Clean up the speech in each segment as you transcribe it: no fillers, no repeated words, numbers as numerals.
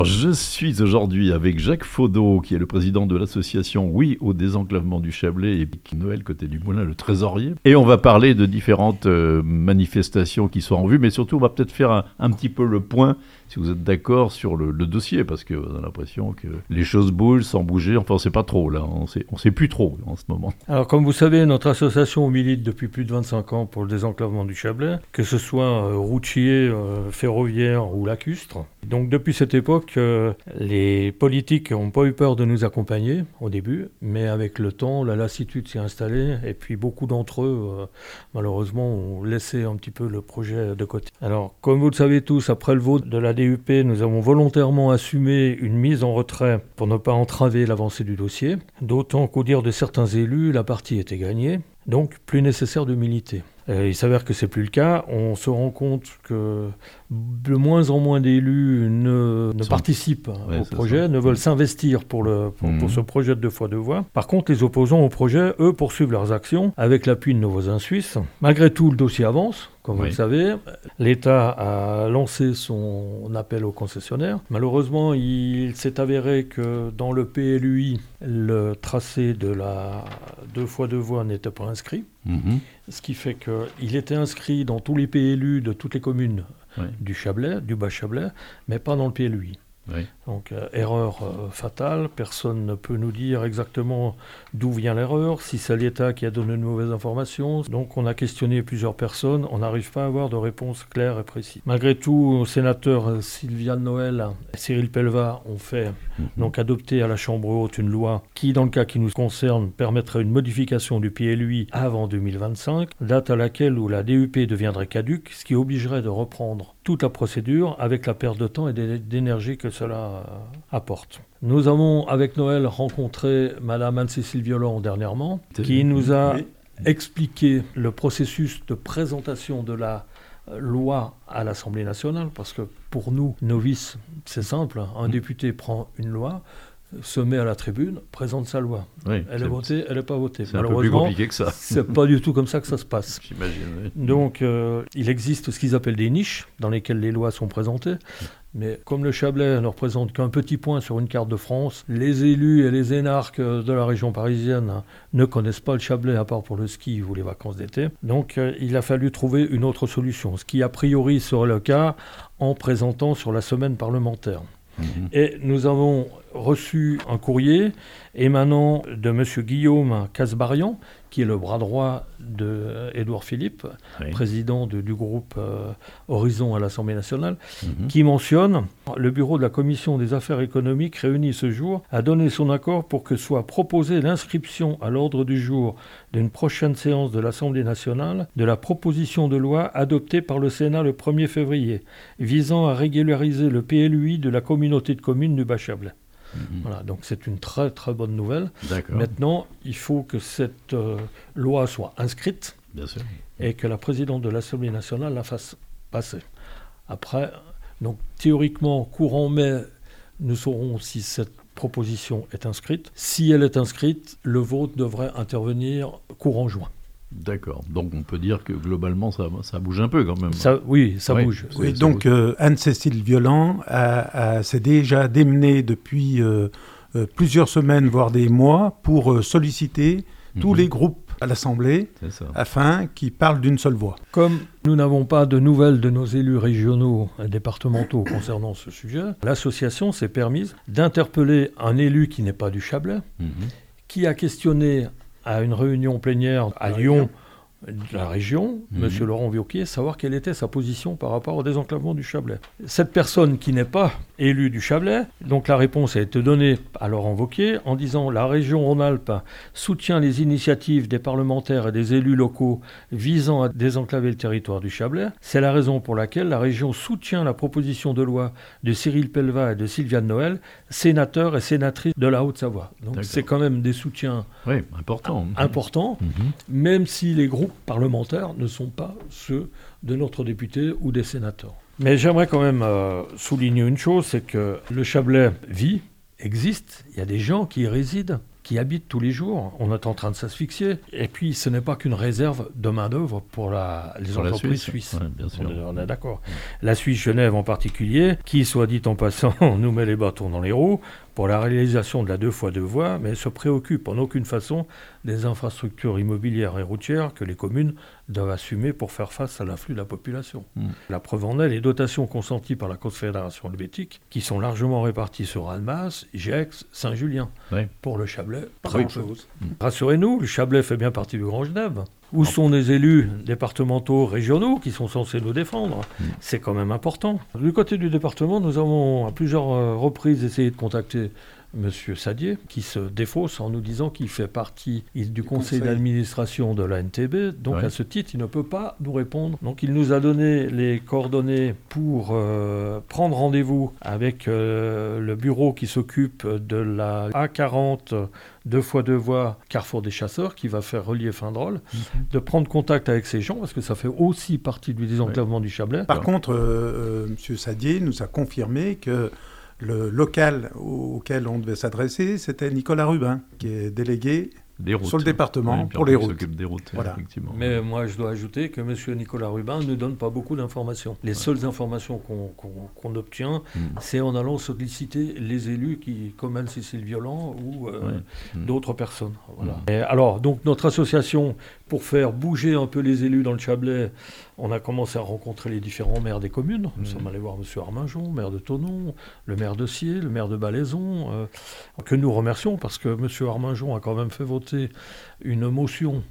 Je suis aujourd'hui avec Jacques Faudot, qui est le président de l'association Oui au désenclavement du Chablais, et Noël Côté du Moulin, le trésorier. Et on va parler de différentes manifestations qui sont en vue, mais surtout on va peut-être faire un petit peu le point, si vous êtes d'accord, sur le dossier, parce qu'on a l'impression que les choses bougent sans bouger. Enfin, on ne sait pas trop, là. On sait plus trop en ce moment. Alors, comme vous savez, notre association milite depuis plus de 25 ans pour le désenclavement du Chablais, que ce soit routier, ferroviaire ou lacustre. Donc, depuis cette époque, les politiques n'ont pas eu peur de nous accompagner au début, mais avec le temps, la lassitude s'est installée, et puis beaucoup d'entre eux, malheureusement, ont laissé un petit peu le projet de côté. Alors, comme vous le savez tous, après le vote de la DUP, nous avons volontairement assumé une mise en retrait pour ne pas entraver l'avancée du dossier, d'autant qu'au dire de certains élus, la partie était gagnée, donc plus nécessaire de militer. Il s'avère que c'est plus le cas. On se rend compte que de moins en moins d'élus ne participent au projet, ne veulent s'investir pour ce projet de 2x2 voies. Par contre, les opposants au projet, eux, poursuivent leurs actions avec l'appui de nos voisins suisses. Malgré tout, le dossier avance. Comme vous le savez, l'État a lancé son appel aux concessionnaires. Malheureusement, il s'est avéré que dans le PLUI, le tracé de la 2x2 voies n'était pas inscrit. Ce qui fait qu'il était inscrit dans tous les PLU de toutes les communes du Chablais, du Bas-Chablais, mais pas dans le PLUI. Donc, erreur fatale, personne ne peut nous dire exactement d'où vient l'erreur, si c'est l'État qui a donné de mauvaises informations. Donc on a questionné plusieurs personnes, on n'arrive pas à avoir de réponse claire et précise. Malgré tout, nos sénateurs Sylviane Noël et Cyril Pellevat ont fait donc adopter à la Chambre haute une loi qui, dans le cas qui nous concerne, permettrait une modification du PLUI avant 2025, date à laquelle où la DUP deviendrait caduque, ce qui obligerait de reprendre toute la procédure avec la perte de temps et d'énergie que cela apporte. Nous avons, avec Noël, rencontré Madame Anne-Cécile Violent dernièrement, qui nous a expliqué le processus de présentation de la loi à l'Assemblée nationale, parce que pour nous, novices, c'est simple, un député prend une loi, se met à la tribune, présente sa loi. Elle est votée, elle n'est pas votée. C'est un peu plus compliqué que ça. C'est pas du tout comme ça que ça se passe. J'imagine. Donc, il existe ce qu'ils appellent des niches dans lesquelles les lois sont présentées. Mais comme le Chablais ne représente qu'un petit point sur une carte de France, les élus et les énarques de la région parisienne ne connaissent pas le Chablais à part pour le ski ou les vacances d'été. Donc, il a fallu trouver une autre solution, ce qui a priori serait le cas en présentant sur la semaine parlementaire. Et nous avons reçu un courrier émanant de M. Guillaume Casbarian, qui est le bras droit d'Édouard Philippe, président du groupe Horizon à l'Assemblée nationale, qui mentionne « Le bureau de la Commission des affaires économiques réuni ce jour a donné son accord pour que soit proposée l'inscription à l'ordre du jour d'une prochaine séance de l'Assemblée nationale de la proposition de loi adoptée par le Sénat le 1er février, visant à régulariser le PLUI de la communauté de communes du Bas-Chablais. » Voilà, donc c'est une très très bonne nouvelle. Maintenant, il faut que cette loi soit inscrite et que la présidente de l'Assemblée nationale la fasse passer. Après, donc théoriquement, courant mai, nous saurons si cette proposition est inscrite. Si elle est inscrite, le vote devrait intervenir courant juin. D'accord. Donc on peut dire que globalement ça bouge un peu quand même. Ça bouge. Oui, donc Anne-Cécile Violent s'est déjà démenée depuis plusieurs semaines, voire des mois, pour solliciter tous les groupes à l'Assemblée afin qu'ils parlent d'une seule voix. Comme nous n'avons pas de nouvelles de nos élus régionaux et départementaux concernant ce sujet, l'association s'est permise d'interpeller un élu qui n'est pas du Chablais, qui a questionné à une réunion plénière à Lyon de la région, M. Laurent Vioquier, savoir quelle était sa position par rapport au désenclavement du Chablais. Cette personne qui n'est pas élue du Chablais, donc la réponse a été donnée à Laurent Vioquier en disant « La région Rhône-Alpes soutient les initiatives des parlementaires et des élus locaux visant à désenclaver le territoire du Chablais. C'est la raison pour laquelle la région soutient la proposition de loi de Cyril Pellevat et de Sylviane Noël, sénateurs et sénatrices de la Haute-Savoie. » Donc c'est quand même des soutiens importants, même si les groupes parlementaires ne sont pas ceux de notre député ou des sénateurs. Mais j'aimerais quand même souligner une chose, c'est que le Chablais existe, il y a des gens qui y résident. qui habitent tous les jours. On est en train de s'asphyxier. Et puis, ce n'est pas qu'une réserve de main-d'œuvre pour les entreprises suisses. Ouais, bien sûr. On est d'accord. La Suisse Genève en particulier, qui, soit dit en passant, nous met les bâtons dans les roues pour la réalisation de la 2x2 voies, mais se préoccupe en aucune façon des infrastructures immobilières et routières que les communes doivent assumer pour faire face à l'afflux de la population. La preuve en est les dotations consenties par la Confédération helvétique, qui sont largement réparties sur Annemasse, Gex, Saint-Julien. Oui. Pour le Chablais, pas grand-chose. Rassurez-nous, le Chablais fait bien partie du Grand Genève. Où sont les élus départementaux, régionaux qui sont censés nous défendre? C'est quand même important. Du côté du département, nous avons à plusieurs reprises essayé de contacter Monsieur Sadier, qui se défausse en nous disant qu'il fait partie du conseil d'administration de la NTB. Donc à ce titre, il ne peut pas nous répondre. Donc il nous a donné les coordonnées pour prendre rendez-vous avec le bureau qui s'occupe de la A40 2x2 voies Carrefour des Chasseurs, qui va faire relier Findrol, de prendre contact avec ces gens, parce que ça fait aussi partie du désenclavement du Chablais. Par contre, M. Sadier nous a confirmé que le local auquel on devait s'adresser, c'était Nicolas Rubin, qui est délégué sur le département pour les routes. S'occupe des routes, voilà. Effectivement. Mais moi, je dois ajouter que M. Nicolas Rubin ne donne pas beaucoup d'informations. Les seules informations qu'on obtient, c'est en allant solliciter les élus comme Anne-Cécile Violent ou d'autres personnes. Voilà. Et alors, donc, notre association, pour faire bouger un peu les élus dans le Chablais, on a commencé à rencontrer les différents maires des communes. Nous sommes allés voir M. Arminjon, maire de Thonon, le maire de Scié, le maire de Balaison, que nous remercions parce que M. Arminjon a quand même fait voter une motion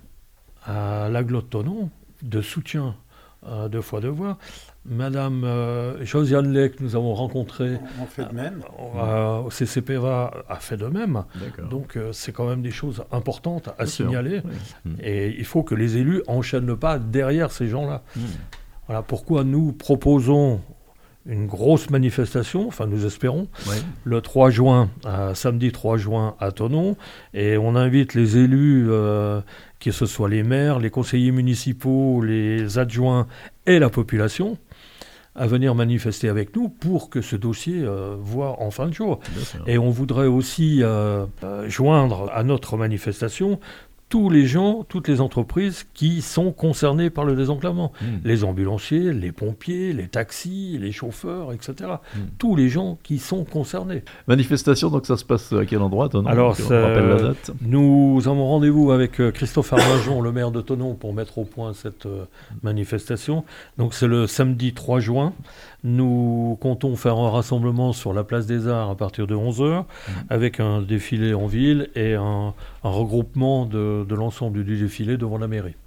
à l'agglo de Thonon de soutien à 2x2 voies. Madame Josiane Lec, nous avons rencontré. On fait de même. Au CCPVA a fait de même. D'accord. Donc c'est quand même des choses importantes à signaler. Et il faut que les élus enchaînent le pas derrière ces gens-là. Voilà pourquoi nous proposons une grosse manifestation, enfin nous espérons, le 3 juin, samedi 3 juin à Thonon, et on invite les élus, que ce soit les maires, les conseillers municipaux, les adjoints et la population, à venir manifester avec nous pour que ce dossier voie en fin de jour. Et on voudrait aussi joindre à notre manifestation tous les gens, toutes les entreprises qui sont concernées par le désenclavement. Les ambulanciers, les pompiers, les taxis, les chauffeurs, etc. Tous les gens qui sont concernés. Manifestation, donc ça se passe à quel endroit, Thonon? Alors, on rappelle la date. Nous avons rendez-vous avec Christophe Arminjon, le maire de Thonon, pour mettre au point cette manifestation. Donc c'est le samedi 3 juin. Nous comptons faire un rassemblement sur la place des Arts à partir de 11h, avec un défilé en ville et un regroupement de l'ensemble du défilé devant la mairie.